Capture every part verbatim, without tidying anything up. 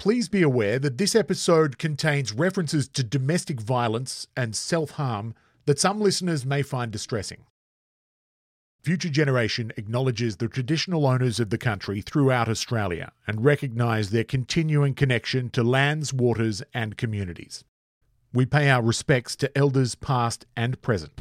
Please be aware that this episode contains references to domestic violence and self-harm that some listeners may find distressing. Future Generation acknowledges the traditional owners of the country throughout Australia and recognise their continuing connection to lands, waters and communities. We pay our respects to elders past and present.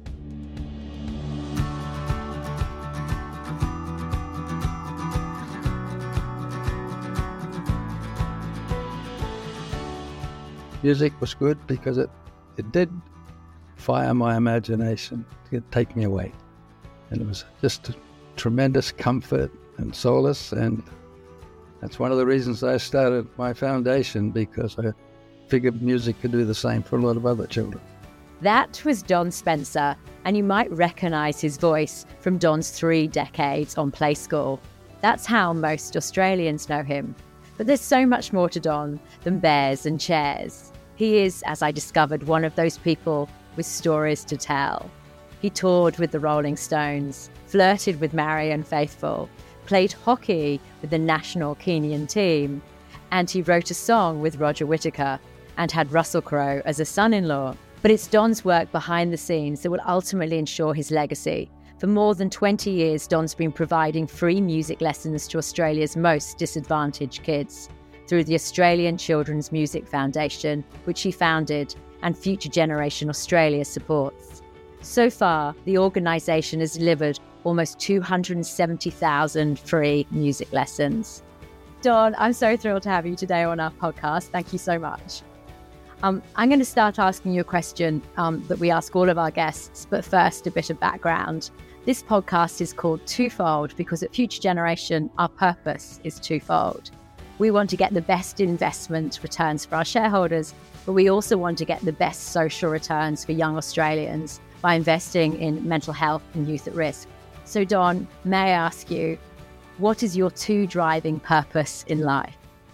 Music was good because it, it did fire my imagination, it take me away. And it was just a tremendous comfort and solace, and that's one of the reasons I started my foundation, because I figured music could do the same for a lot of other children. That was Don Spencer, and you might recognise his voice from Don's three decades on Play School. That's how most Australians know him. But there's so much more to Don than bears and chairs. He is, as I discovered, one of those people with stories to tell. He toured with the Rolling Stones, flirted with Marianne Faithfull, played hockey with the national Kenyan team, and he wrote a song with Roger Whittaker and had Russell Crowe as a son-in-law. But it's Don's work behind the scenes that will ultimately ensure his legacy. For more than twenty years, Don's been providing free music lessons to Australia's most disadvantaged kids through the Australian Children's Music Foundation, which he founded, and Future Generation Australia supports. So far, the organisation has delivered almost two hundred seventy thousand free music lessons. Don, I'm so thrilled to have you today on our podcast. Thank you so much. Um, I'm going to start asking you a question um, that we ask all of our guests, but first a bit of background. This podcast is called Twofold because at Future Generation, our purpose is twofold. We want to get the best investment returns for our shareholders, but we also want to get the best social returns for young Australians by investing in mental health and youth at risk. So Don, may I ask you, what is your two driving purpose in life?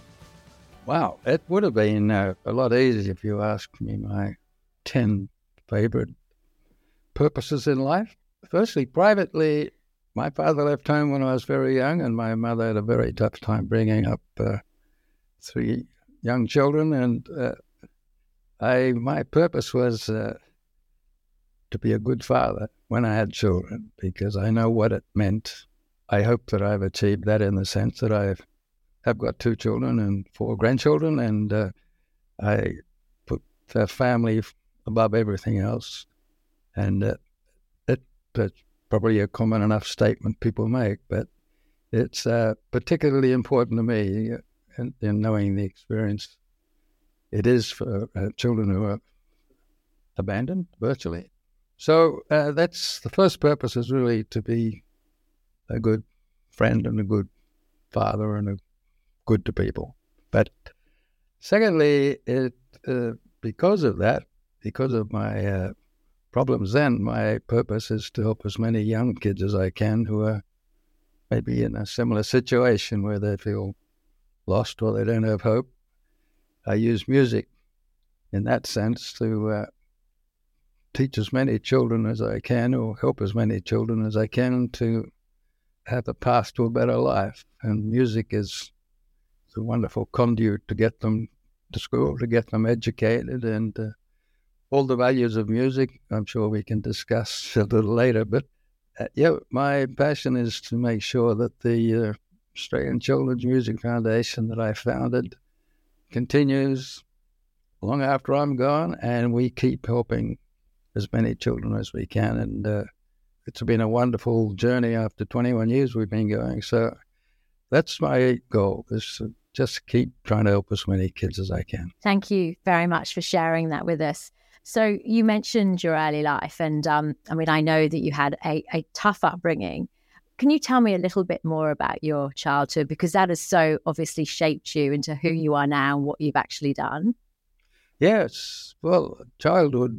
Wow, it would have been uh, a lot easier if you asked me my ten favourite purposes in life. Firstly, privately, my father left home when I was very young, and my mother had a very tough time bringing up uh, three young children. And uh, I, my purpose was uh, to be a good father when I had children, because I know what it meant. I hope that I've achieved that in the sense that I've have got two children and four grandchildren, and uh, I put their family above everything else. And uh, it, it's probably a common enough statement people make, but it's uh, particularly important to me in, in knowing the experience it is for uh, children who are abandoned, virtually. So uh, that's the first purpose, is really to be a good friend and a good father and a good to people. But secondly, it uh, because of that, because of my uh, problems then, my purpose is to help as many young kids as I can who are maybe in a similar situation where they feel lost or they don't have hope. I use music in that sense to uh, teach as many children as I can, or help as many children as I can to have a path to a better life. And music is a wonderful conduit to get them to school, to get them educated, and uh, all the values of music, I'm sure we can discuss a little later. But uh, yeah, my passion is to make sure that the uh, Australian Children's Music Foundation that I founded continues long after I'm gone, and we keep helping as many children as we can. And uh, it's been a wonderful journey after twenty-one years we've been going. So that's my goal, is to just keep trying to help as many kids as I can. Thank you very much for sharing that with us. So you mentioned your early life, and um, I mean, I know that you had a, a tough upbringing. Can you tell me a little bit more about your childhood? Because that has so obviously shaped you into who you are now and what you've actually done. Yes, well, childhood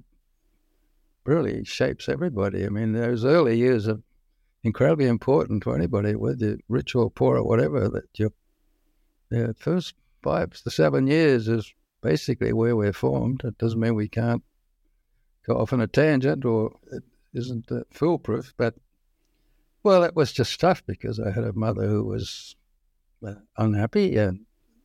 really shapes everybody. I mean, those early years are incredibly important to anybody, whether you're rich or poor or whatever, that your the first five to seven years is basically where we're formed. It doesn't mean we can't go off on a tangent or it isn't uh, foolproof, but, well, it was just tough because I had a mother who was uh, unhappy and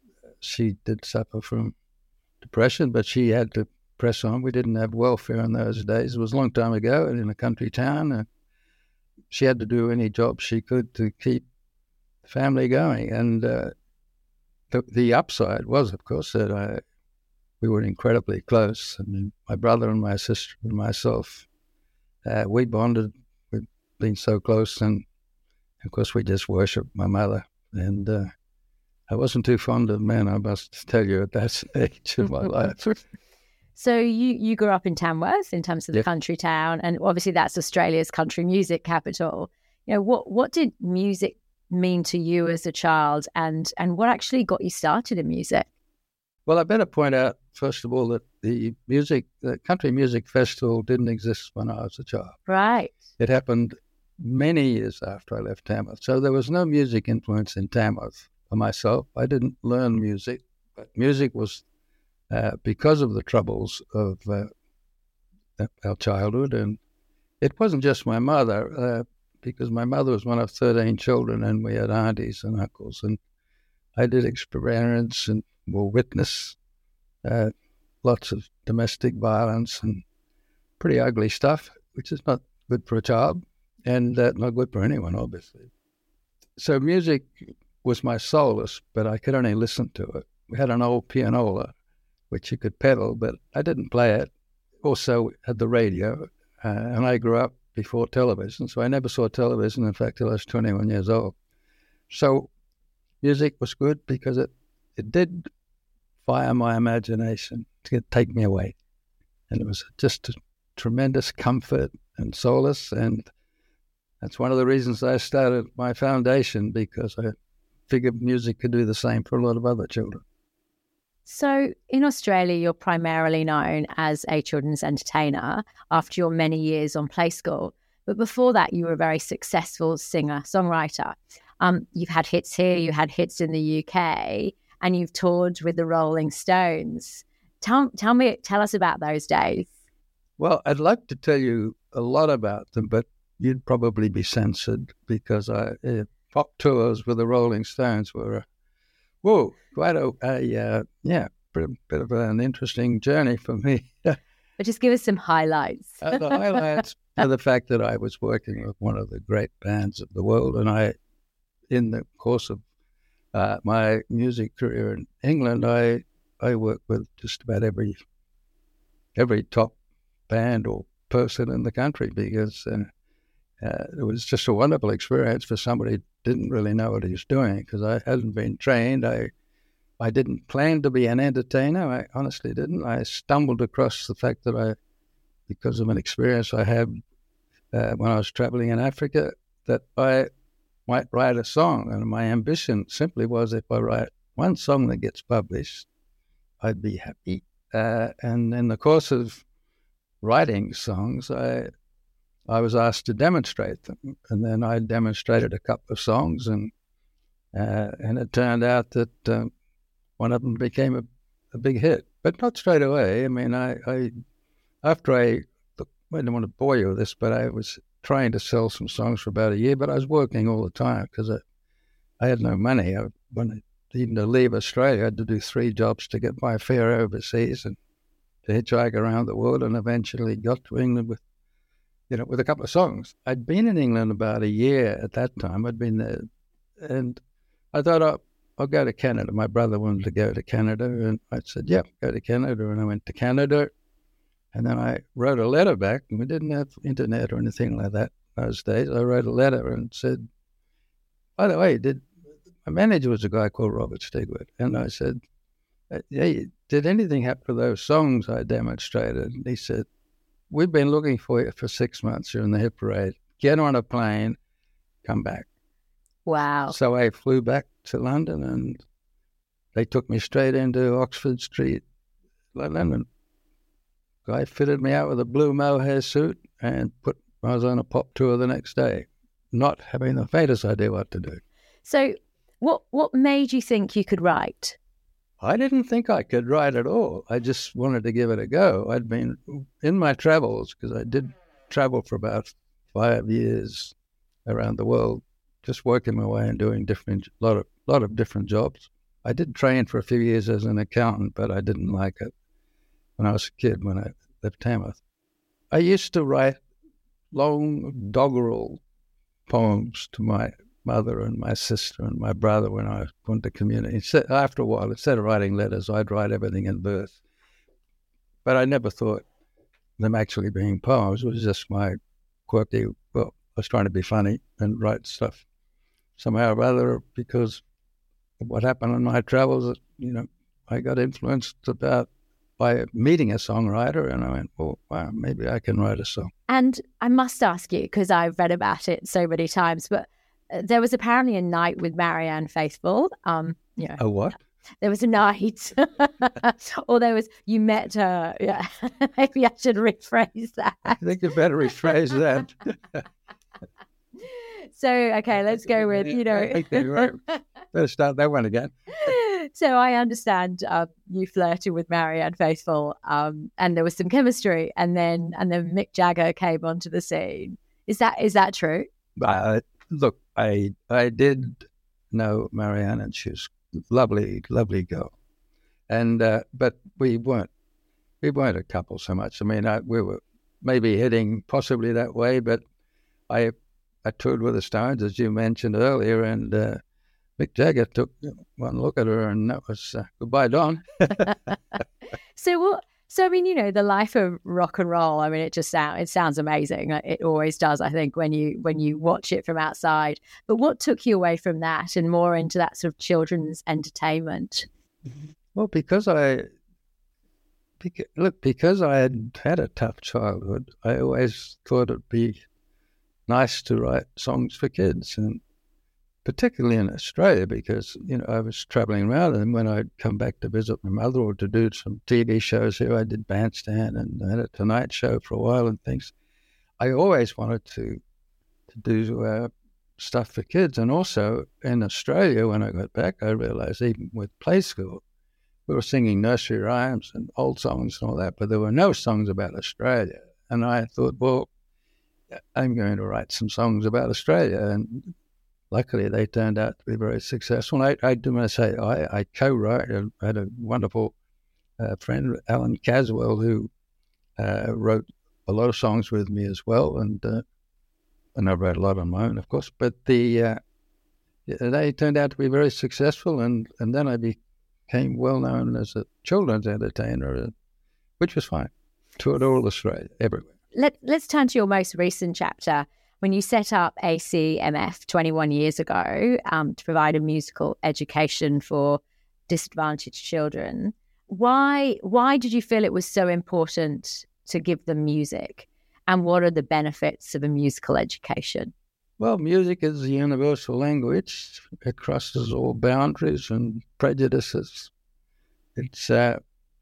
she did suffer from depression, but she had to press on. We didn't have welfare in those days. It was a long time ago, and in a country town. And she had to do any job she could to keep the family going. And uh, the, the upside was, of course, that I, we were incredibly close. I mean, my brother and my sister and myself, uh, we bonded. We've been so close, and of course, we just worshipped my mother. And uh, I wasn't too fond of men, I must tell you, at that stage of my life. So you, you grew up in Tamworth, in terms of the Yep. country town, and obviously that's Australia's country music capital. You know, what what did music mean to you as a child, and and what actually got you started in music? Well, I better point out, first of all, that the music, the Country Music Festival didn't exist when I was a child. Right. It happened many years after I left Tamworth. So there was no music influence in Tamworth for myself. I didn't learn music, but music was uh, because of the troubles of uh, our childhood. And it wasn't just my mother, uh, because my mother was one of thirteen children, and we had aunties and uncles. And I did experience and will witness uh, lots of domestic violence and pretty ugly stuff, which is not good for a child. And uh, not good for anyone, obviously. So music was my solace, but I could only listen to it. We had an old pianola, which you could pedal, but I didn't play it. Also had the radio, uh, and I grew up before television, so I never saw television, in fact, till I was twenty-one years old. So music was good because it, it did fire my imagination to take me away. And it was just a tremendous comfort and solace, and that's one of the reasons I started my foundation, because I figured music could do the same for a lot of other children. So in Australia, you're primarily known as a children's entertainer after your many years on Play School. But before that, you were a very successful singer, songwriter. Um, you've had hits here, you had hits in the U K, and you've toured with the Rolling Stones. Tell, tell me, tell us about those days. Well, I'd like to tell you a lot about them, but you'd probably be censored, because I, uh, pop tours with the Rolling Stones were, uh, whoa, quite a, a uh, yeah, bit, bit of an interesting journey for me. But just give us some highlights. uh, the highlights are the fact that I was working with one of the great bands of the world, and I, in the course of uh, my music career in England, I I worked with just about every every top band or person in the country, because uh, uh, it was just a wonderful experience for somebody who didn't really know what he was doing, because I hadn't been trained. I I didn't plan to be an entertainer. I honestly didn't. I stumbled across the fact that I, because of an experience I had uh, when I was traveling in Africa, that I might write a song. And my ambition simply was, if I write one song that gets published, I'd be happy. Uh, and in the course of writing songs, I I was asked to demonstrate them. And then I demonstrated a couple of songs, and uh, and it turned out that um, one of them became a, a big hit. But not straight away. I mean, I, I after I, I don't want to bore you with this, but I was trying to sell some songs for about a year, but I was working all the time because I, I had no money. I, when I, even to leave Australia, I had to do three jobs to get my fare overseas and to hitchhike around the world, and eventually got to England with, you know, with a couple of songs. I'd been in England about a year at that time. I'd been there, and I thought, oh, I'll go to Canada. My brother wanted to go to Canada, and I said, yeah, go to Canada. And I went to Canada, and then I wrote a letter back, and we didn't have internet or anything like that those days. I wrote a letter and said, by the way, did my manager was a guy called Robert Stigwood, and I said, hey, did anything happen to those songs I demonstrated? And he said, we've been looking for you for six months. You're in the hit parade. Get on a plane, come back. Wow. So I flew back to London, and they took me straight into Oxford Street, London. And guy fitted me out with a blue mohair suit and put I was on a pop tour the next day, not having the faintest idea what to do. So what what made you think you could write? I didn't think I could write at all. I just wanted to give it a go. I'd been in my travels, because I did travel for about five years around the world, just working my way and doing different, lot of lot of different jobs. I did train for a few years as an accountant, but I didn't like it when I was a kid, when I left Tamworth. I used to write long doggerel poems to my mother and my sister and my brother when I went to community. So after a while, instead of writing letters, I'd write everything in verse. But I never thought them actually being poems. It was just my quirky, well, I was trying to be funny and write stuff somehow or other, because of what happened in my travels, you know, I got influenced about by meeting a songwriter, and I went, well, wow, maybe I can write a song. And I must ask you, because I've read about it so many times, but there was apparently a night with Marianne Faithfull. Um, you know, a what? There was a night, or there was, you met her. Yeah, maybe I should rephrase that. I think you better rephrase that. So, okay, let's go with, you know. Okay, right. Let's start that one again. So I understand uh, you flirted with Marianne Faithfull, um, and there was some chemistry, and then and then Mick Jagger came onto the scene. Is that is that true? Uh, look, I I did know Marianne, and she was a lovely, lovely girl, and uh, but we weren't we weren't a couple so much. I mean, I, we were maybe heading possibly that way, but I I toured with the Stones, as you mentioned earlier, and uh, Mick Jagger took one look at her, and that was uh, goodbye, Don. So what? So I mean, you know, the life of rock and roll. I mean, it just sound it sounds amazing. It always does. I think when you when you watch it from outside. But what took you away from that and more into that sort of children's entertainment? Well, because I because, look because I had had a tough childhood, I always thought it'd be nice to write songs for kids, and particularly in Australia, because, you know, I was travelling around, and when I'd come back to visit my mother or to do some T V shows here, I did Bandstand and I had a Tonight Show for a while and things. I always wanted to to do uh, stuff for kids. And also in Australia, when I got back, I realised even with Play School, we were singing nursery rhymes and old songs and all that, but there were no songs about Australia. And I thought, well, I'm going to write some songs about Australia. And luckily, they turned out to be very successful. I, I do want to say I, I co-wrote. I had a wonderful uh, friend, Alan Caswell, who uh, wrote a lot of songs with me as well, and uh, and I wrote a lot on my own, of course. But the uh, they turned out to be very successful, and, and then I became well known as a children's entertainer, which was fine. Toured all Australia, everywhere. Let, let's turn to your most recent chapter. When you set up A C M F twenty-one years ago um, to provide a musical education for disadvantaged children, why why did you feel it was so important to give them music? And what are the benefits of a musical education? Well, music is a universal language. It crosses all boundaries and prejudices. It uh,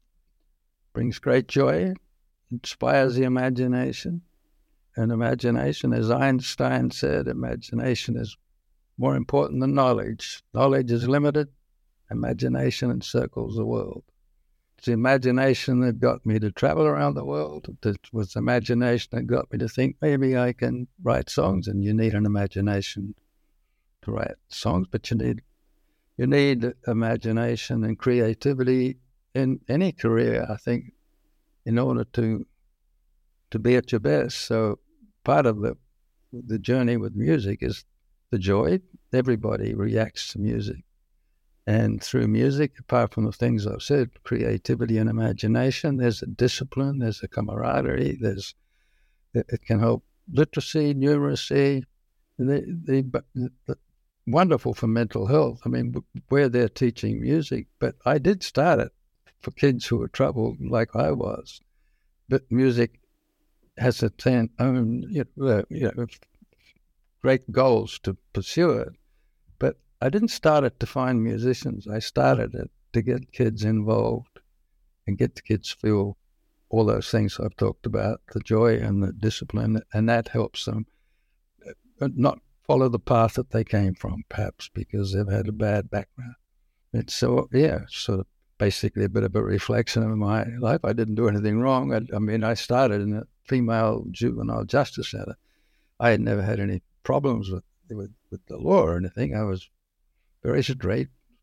brings great joy, inspires the imagination. And imagination, as Einstein said, imagination is more important than knowledge. Knowledge is limited. Imagination encircles the world. It's the imagination that got me to travel around the world. It was imagination that got me to think maybe I can write songs. And you need an imagination to write songs, but you need you need imagination and creativity in any career, I think, in order to to be at your best. So part of the the journey with music is the joy. Everybody reacts to music. And through music, apart from the things I've said, creativity and imagination, there's a discipline, there's a camaraderie, there's it, it can help literacy, numeracy, the, the, the wonderful for mental health. I mean, where they're teaching music, but I did start it for kids who were troubled like I was. But music has its own, you know, you know, great goals to pursue it. But I didn't start it to find musicians. I started it to get kids involved and get the kids feel all those things I've talked about, the joy and the discipline, and that helps them not follow the path that they came from, perhaps because they've had a bad background. It's so, yeah, sort of basically a bit of a reflection of my life. I didn't do anything wrong. I, I mean, I started in a female juvenile justice center. I had never had any problems with, with, with the law or anything. I was very straight,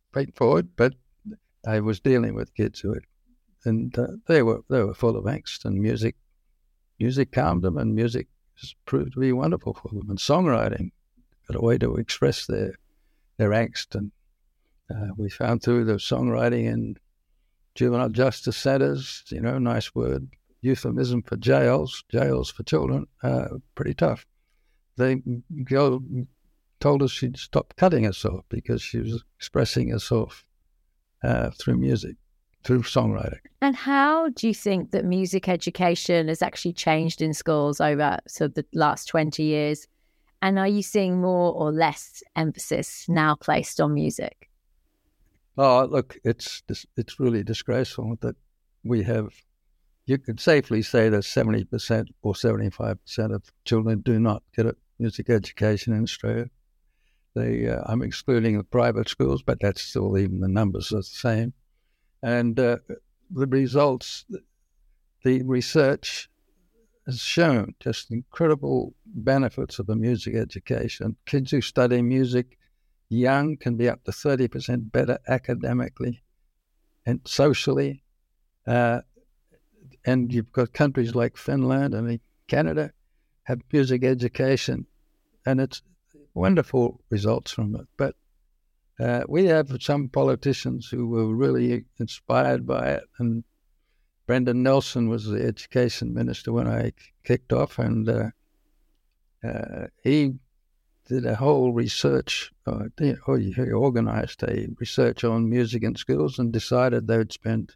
straightforward, but I was dealing with kids who, had, and uh, they were they were full of angst, and music, music calmed them, and music has proved to be wonderful for them. And songwriting, got a way to express their their angst, and uh, we found through the songwriting in juvenile justice centres, you know, nice word, euphemism for jails, jails for children, uh, pretty tough. They go, told us she'd stop cutting herself because she was expressing herself uh, through music, through songwriting. And how do you think that music education has actually changed in schools over sort of the last twenty years? And are you seeing more or less emphasis now placed on music? Oh, look, it's it's really disgraceful that we have, you could safely say that seventy percent or seventy-five percent of children do not get a music education in Australia. They, uh, I'm excluding the private schools, but that's still, even the numbers are the same. And uh, the results, the research has shown just incredible benefits of a music education. Kids who study music young can be up to thirty percent better academically and socially. Uh, and you've got countries like Finland and Canada have music education, and it's wonderful results from it. But uh, we have some politicians who were really inspired by it, and Brendan Nelson was the education minister when I kicked off, and uh, uh, he did a whole research, uh, he organised a research on music in schools and decided they would spend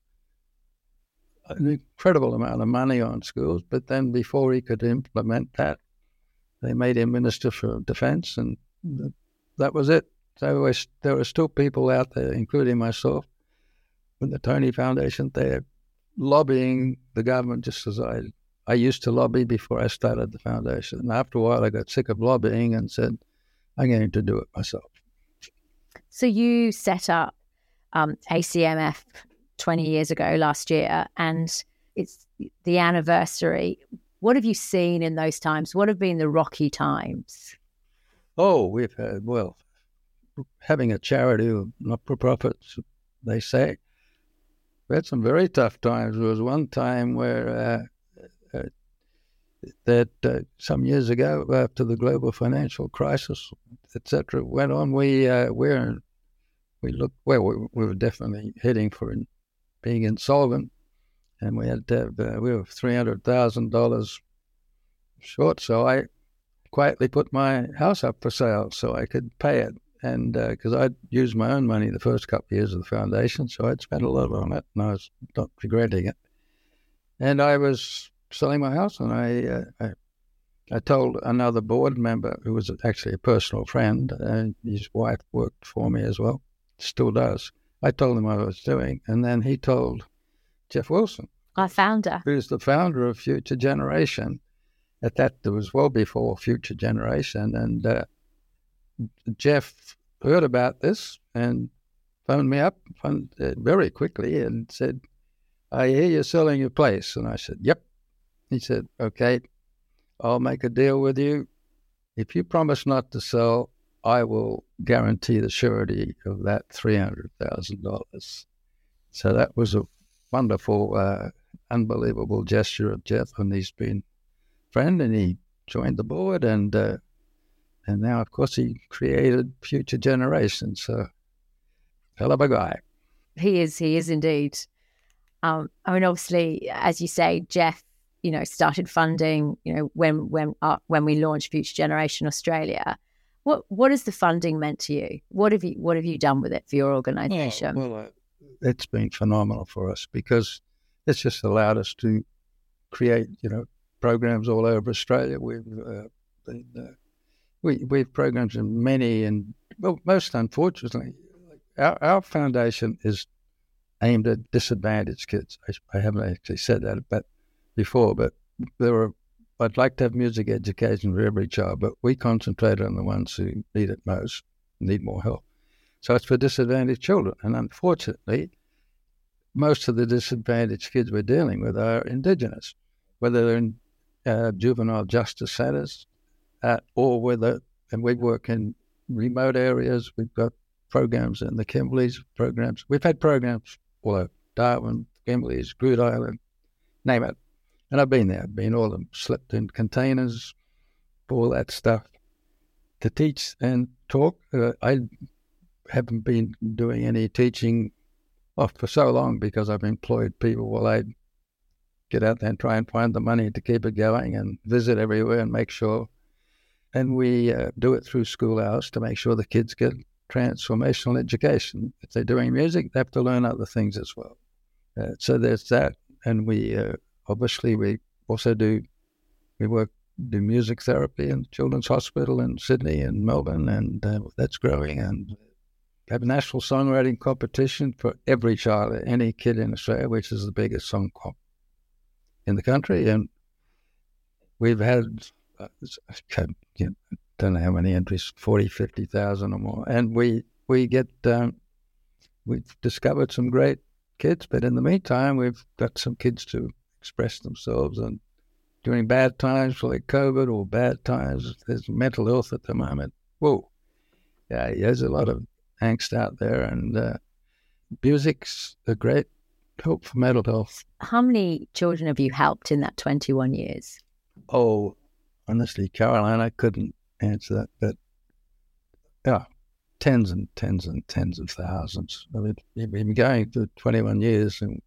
an incredible amount of money on schools, but then before he could implement that, they made him Minister for Defence, and that was it. So there were still people out there, including myself, with the Tony Foundation, they're lobbying the government just as I I used to lobby before I started the foundation. And after a while, I got sick of lobbying and said, I'm going to do it myself. So you set up um, A C M F twenty years ago last year, and it's the anniversary. What have you seen in those times? What have been the rocky times? Oh, we've had, well, having a charity, not-for-profits, they say, we had some very tough times. There was one time where uh, uh, that uh, some years ago, after the global financial crisis, et cetera, went on, we uh, we're, we looked, well, we, we were definitely heading for in, being insolvent, and we had to have, uh, we were three hundred thousand dollars short, so I quietly put my house up for sale so I could pay it. And because uh, I'd used my own money the first couple of years of the foundation, so I'd spent a lot on it, and I was not regretting it. And I was selling my house, and I uh, I, I told another board member who was actually a personal friend, and his wife worked for me as well, still does. I told him what I was doing, and then he told Jeff Wilson, our founder, who's the founder of Future Generation. At that, there was well before Future Generation, and uh, Jeff heard about this and phoned me up phoned, uh, very quickly and said, I hear you're selling your place. And I said, yep. He said, okay, I'll make a deal with you. If you promise not to sell, I will guarantee the surety of that three hundred thousand dollars. So that was a wonderful, uh, unbelievable gesture of Jeff, and he's been a friend, and he joined the board, and uh, And now, of course, he created Future Generation. So, hell of a guy. He is. He is indeed. Um, I mean, obviously, as you say, Jeff, you know, started funding. You know, when when uh, when we launched Future Generation Australia. What what has the funding meant to you? What have you what have you done with it for your organisation? Oh, well, uh, it's been phenomenal for us because it's just allowed us to create, you know, programs all over Australia. We've uh, been. Uh, We, we've programs in many, and well, most unfortunately, our, our foundation is aimed at disadvantaged kids. I, I haven't actually said that but before, but there are, I'd like to have music education for every child, but we concentrate on the ones who need it most, need more help. So it's for disadvantaged children. And unfortunately, most of the disadvantaged kids we're dealing with are Indigenous, whether they're in uh, juvenile justice centres, Uh, or whether, and we work in remote areas, we've got programs in the Kimberleys, programs. We've had programs all over Darwin, Kimberleys, Groote Eylandt, name it. And I've been there. I've been all of them, slipped in containers, all that stuff to teach and talk. Uh, I haven't been doing any teaching oh, for so long because I've employed people while I get out there and try and find the money to keep it going and visit everywhere and make sure. And we uh, do it through school hours to make sure the kids get transformational education. If they're doing music, they have to learn other things as well. Uh, so there's that. And we uh, obviously we also do, we work, do music therapy in Children's Hospital in Sydney and Melbourne, and uh, that's growing. And have a national songwriting competition for every child, any kid in Australia, which is the biggest song comp in the country. And we've had, uh, I don't know how many entries, forty, fifty thousand or more. And we, we get, um, we've discovered some great kids, but in the meantime, we've got some kids to express themselves. And during bad times like COVID or bad times, there's mental health at the moment. Whoa. Yeah, there's a lot of angst out there, and uh, music's a great help for mental health. How many children have you helped in that twenty-one years? Oh, honestly, Caroline, I couldn't answer that, but yeah, tens and tens and tens of thousands. I mean, we've been going for twenty-one years, and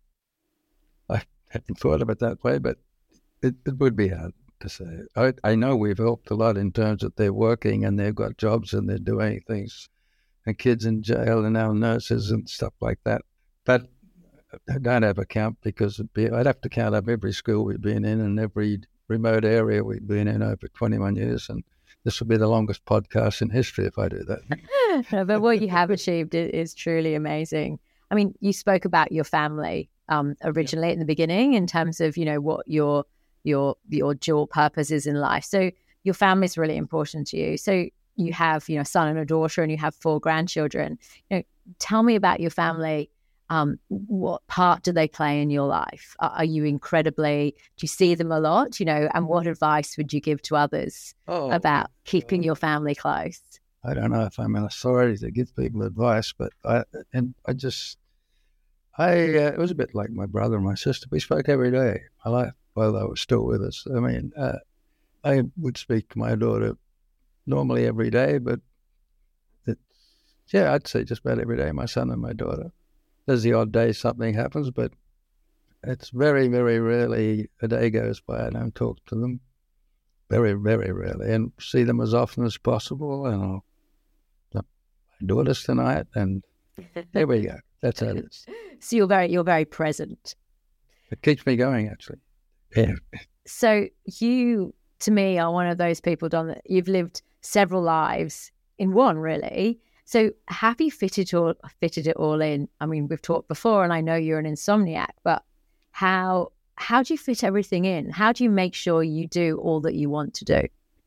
I hadn't thought of it that way, but it, it would be hard to say. I, I know we've helped a lot in terms that they're working and they've got jobs and they're doing things, and kids in jail and now nurses and stuff like that. But I don't have a count because it'd be, I'd have to count up every school we've been in and every remote area we've been in over twenty-one years, and this will be the longest podcast in history if I do that. No, but what you have achieved is, is truly amazing. I mean, you spoke about your family um, originally in the beginning in terms of, you know, what your your your dual purpose is in life. So your family is really important to you. So you have, you know, a son and a daughter, and you have four grandchildren. You know, tell me about your family. Um, what part do they play in your life? Are, are you incredibly, do you see them a lot, you know, and what advice would you give to others oh, about keeping your family close? I don't know if I'm an authority to give people advice, but I, and I just, I, uh, it was a bit like my brother and my sister. We spoke every day. I like, while they were still with us. I mean, uh, I would speak to my daughter normally every day, but it, yeah, I'd say just about every day, my son and my daughter. There's the odd day something happens, but it's very, very rarely a day goes by I don't talk to them. Very, very rarely, and see them as often as possible. And I'll, my daughter's tonight, and there we go. That's how it is. So you're very, you're very present. It keeps me going, actually. Yeah. So you, to me, are one of those people, Don, that you've lived several lives in one, really. So have you fitted all fitted it all in? I mean, we've talked before, and I know you're an insomniac, but how how do you fit everything in? How do you make sure you do all that you want to do?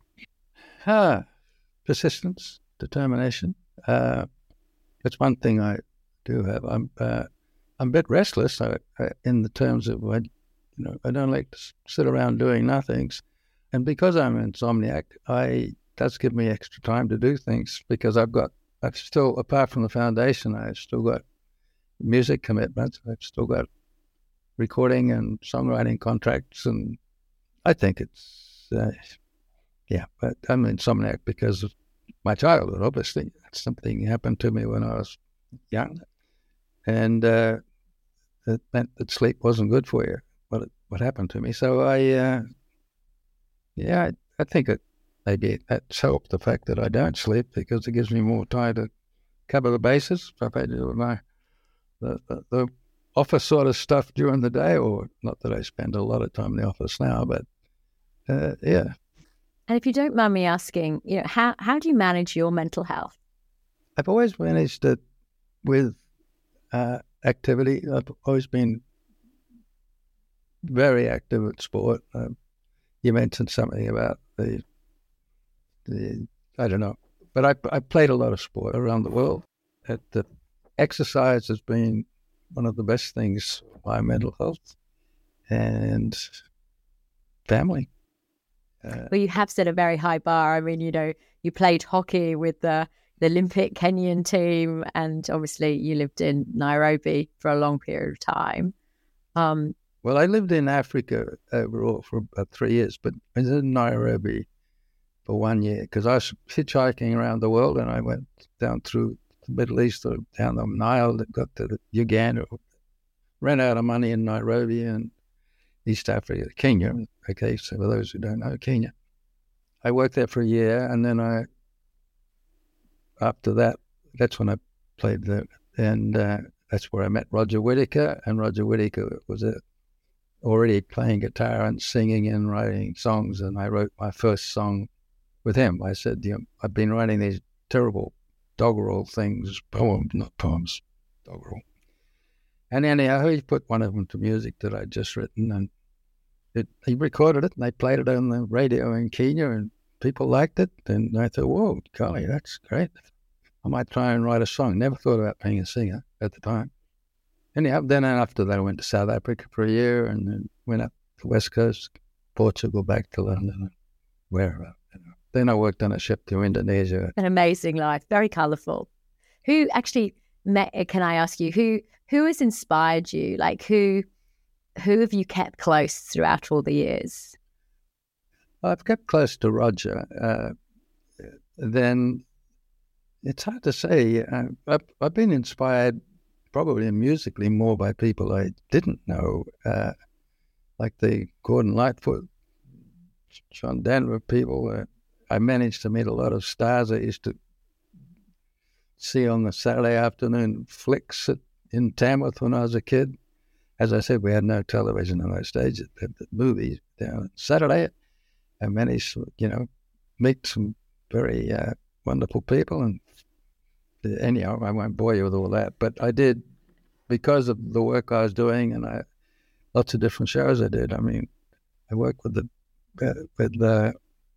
Ah, persistence, determination. Uh, that's one thing I do have. I'm uh, I'm a bit restless uh, in the terms of I, you know, I don't like to sit around doing nothings, and because I'm an insomniac, I it does give me extra time to do things because I've got. I've still, apart from the foundation, I've still got music commitments. I've still got recording and songwriting contracts, and I think it's, uh, yeah, but I'm an insomniac because of my childhood, obviously. Something happened to me when I was young, and uh, it meant that sleep wasn't good for you, what, what happened to me. So I, uh, yeah, I, I think it, maybe that's helped the fact that I don't sleep because it gives me more time to cover the bases. If I do my the, the, the office sort of stuff during the day, or not that I spend a lot of time in the office now, but uh, yeah. And if you don't mind me asking, you know, how how do you manage your mental health? I've always managed it with uh, activity. I've always been very active at sport. Uh, you mentioned something about the I don't know, but I I played a lot of sport around the world. It, the exercise has been one of the best things for my mental health and family. Uh, well, you have set a very high bar. I mean, you know, you played hockey with the the Olympic Kenyan team, and obviously you lived in Nairobi for a long period of time. Um, well, I lived in Africa overall for about three years, but I was in Nairobi for one year because I was hitchhiking around the world, and I went down through the Middle East or down the Nile that got to the Uganda, ran out of money in Nairobi and East Africa, Kenya. Okay, so for those who don't know, Kenya. I worked there for a year, and then I, after that, that's when I played there, and uh, that's where I met Roger Whittaker, and Roger Whittaker was a, already playing guitar and singing and writing songs, and I wrote my first song with him. I said, you know, I've been writing these terrible doggerel things, poems, not poems, doggerel. And anyhow, he put one of them to music that I'd just written, and it, he recorded it, and they played it on the radio in Kenya, and people liked it. And I thought, whoa, golly, that's great. I might try and write a song. Never thought about being a singer at the time. Anyhow, then after that, I went to South Africa for a year, and then went up to the West Coast, Portugal, back to London, and wherever. You know. Then I worked on a ship to Indonesia. An amazing life, very colourful. Who actually met, can I ask you, who who has inspired you? Like, who who have you kept close throughout all the years? I've kept close to Roger. Uh, then it's hard to say. Uh, I've, I've been inspired probably musically more by people I didn't know, uh, like the Gordon Lightfoot, John Denver people. Uh, I managed to meet a lot of stars I used to see on the Saturday afternoon flicks at, in Tamworth when I was a kid. As I said, we had no television in those days. The, the movies down on Saturday. I managed to, you know, meet some very uh, wonderful people. And anyhow, I won't bore you with all that. But I did, because of the work I was doing, and I lots of different shows I did. I mean, I worked with the, uh, with the,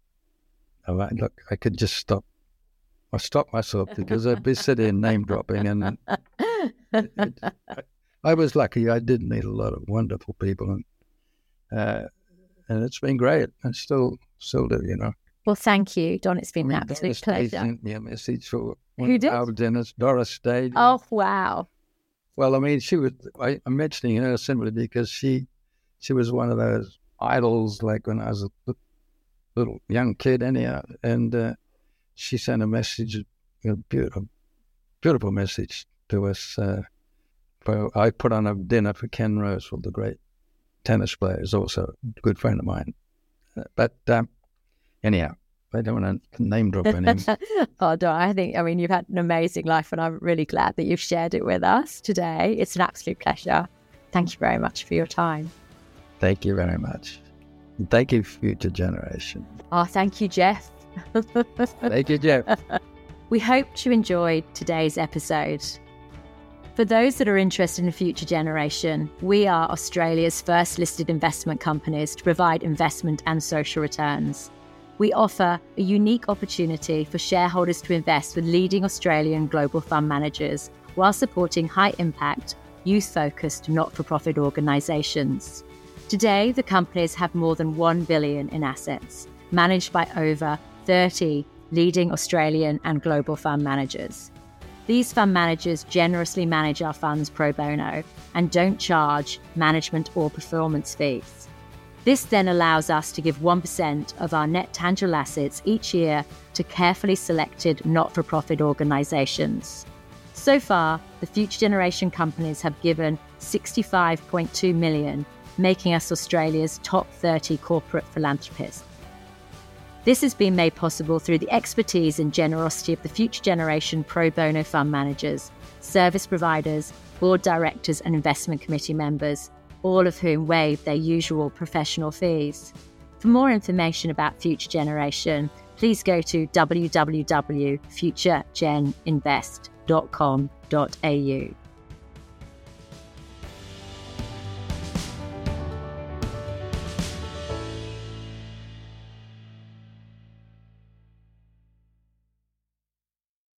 oh, look, I could just stop. I stopped myself because I'd be sitting name dropping. And it, it, I, I was lucky. I did meet a lot of wonderful people. And, uh, And it's been great. I still, still do, you know. Well, thank you, Don. It's been I mean, an absolute Doris pleasure. Day sent me a message for Who did? our dinners. Doris Day. Oh, wow. Well, I mean, she was. I, I'm mentioning her simply because she, she was one of those idols. Like when I was a little young kid, anyhow, and uh, she sent a message, a beautiful, beautiful message to us. Uh, for I put on a dinner for Ken Rosewall, the great tennis player, is also a good friend of mine. Uh, but um, anyhow, I don't want to name drop anyone. Oh, Don, I think, I mean, you've had an amazing life, and I'm really glad that you've shared it with us today. It's an absolute pleasure. Thank you very much for your time. Thank you very much. And thank you, Future Generation. Oh, thank you, Jeff. Thank you, Jeff. We hope you enjoyed today's episode. For those that are interested in Future Generation, we are Australia's first listed investment companies to provide investment and social returns. We offer a unique opportunity for shareholders to invest with leading Australian global fund managers while supporting high-impact, youth-focused, not-for-profit organisations. Today, the companies have more than one billion dollars in assets, managed by over thirty leading Australian and global fund managers. These fund managers generously manage our funds pro bono and don't charge management or performance fees. This then allows us to give one percent of our net tangible assets each year to carefully selected not-for-profit organisations. So far, the Future Generation companies have given sixty-five point two million dollars, making us Australia's top thirty corporate philanthropists. This has been made possible through the expertise and generosity of the Future Generation pro bono fund managers, service providers, board directors and investment committee members, all of whom waive their usual professional fees. For more information about Future Generation, please go to w w w dot future gen invest dot com dot a u.